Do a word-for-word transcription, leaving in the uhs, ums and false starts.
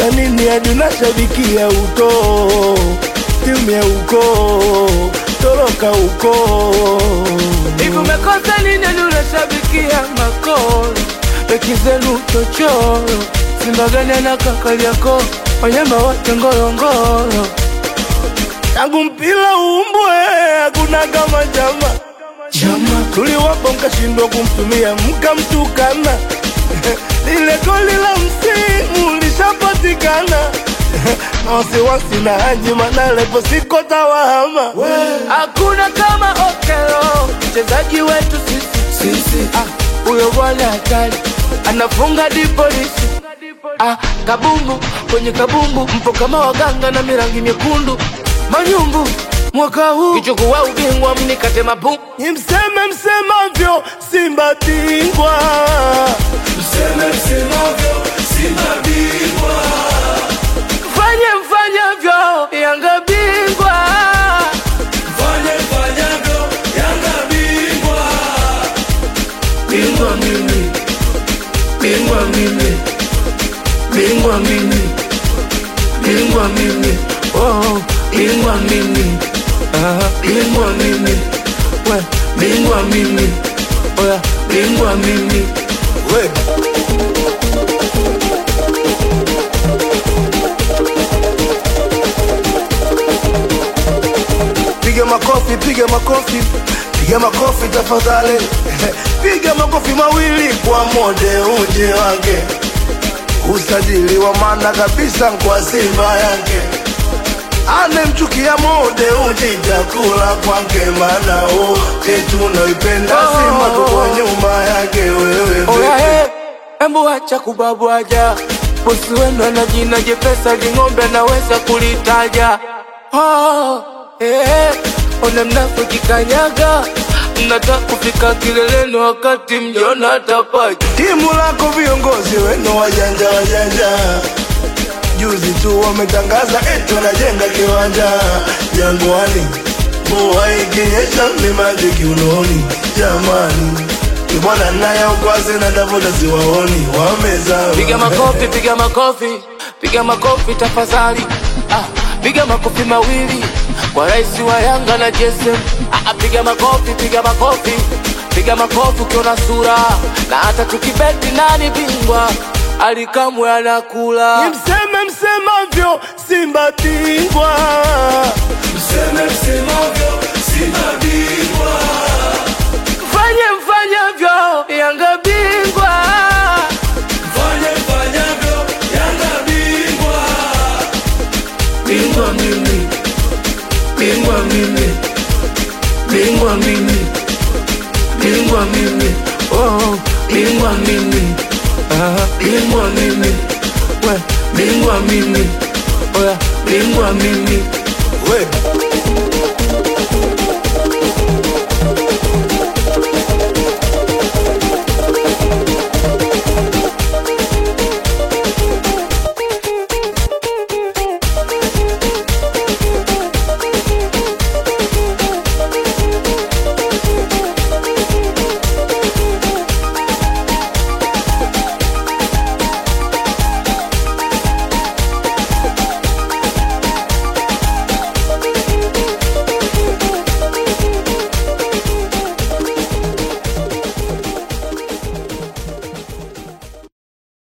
umekosa nini hadi unashabikia uko? Timu ya uko, toroka uko. Hivi umekosa nini hadi unashabikia makolo? Beki zenu chochoro, Simba gani na kakali yako, wanyama wote ngorongoro. Tangu mpila uumbwe, hakuna kama Jama. Jama tuliwapa mkashindwa kumtumia mkamtukana. Lile goli la msimu lishapatikana. Na wasiwasi na Haji Manara ipo siko tawahama. Hakuna kama Okelo, mchezaji wetu sisi. Sisi ah, uyo bwana hatari, anafunga di polisi. Ah, kabumbu, kwenye kabumbu, mpo kama waganga na mirangi myekundu. Manyumbu, mwaka huu kichukua ubingwa mnikate mabu. Mseme msemavyo, Simba bingwa. Mseme msemavyo, Simba bingwa. Mfanye mfanyavyo, Yanga bingwa. Mfanye mfanyavyo, Yanga bingwa. Bingwa mimi, bingwa mimi, bingwa mimi, bingwa mimi, oh, bingwa mimi, ah, bingwa mimi, we, bingwa mimi, oya, bingwa mimi, we. Piga makofi, piga makofi, piga makofi tafadhali. Piga makofi mawili kwa Mode uje wake. Usajili wa maana kabisa kwa Simba yake. Anemchukia Mode uje chakula kwake, maana wote tunaipenda Simba kwa nyuma yake wewe. oya he, embu acha kubabwaja. Bosi wenu ana jina jepesa ling'ombe naweza kulitaja. Oh, eh, ona mnafiki kanyaga. Mnataka kufika kileleni wakati mjona tapaji. Timu lako viongozi wenu wajanja wajanja. Juzi tu wametangaza eti wanajenga kiwanja Jangwani. Mvua ikinyesha ni maji kiunoni. Jamani, kibwana naye ukwazi na tafuta siwaoni. Wamezama. Piga makofi, piga makofi, piga makofi tafadhali. Ah, piga makofi mawili kwa rais wa Yanga na J S M. Ah, piga makofi, piga makofi, piga makofi ukiona sura. Na hata tukibeti nani bingwa, Alikamwe anakula. Mseme msemavyo, Simba bingwa. Mseme msemavyo, Simba bingwa. Mfanye mfanyavyo, Yanga bingwa. Mfanye mfanyavyo, Yanga bingwa. Bingwa mimi, bingwa mimi, bingwa mimi, bingwa mimi, oh, bingwa mimi, ah, bingwa mimi, we, bingwa mimi, oya, bingwa mimi, We.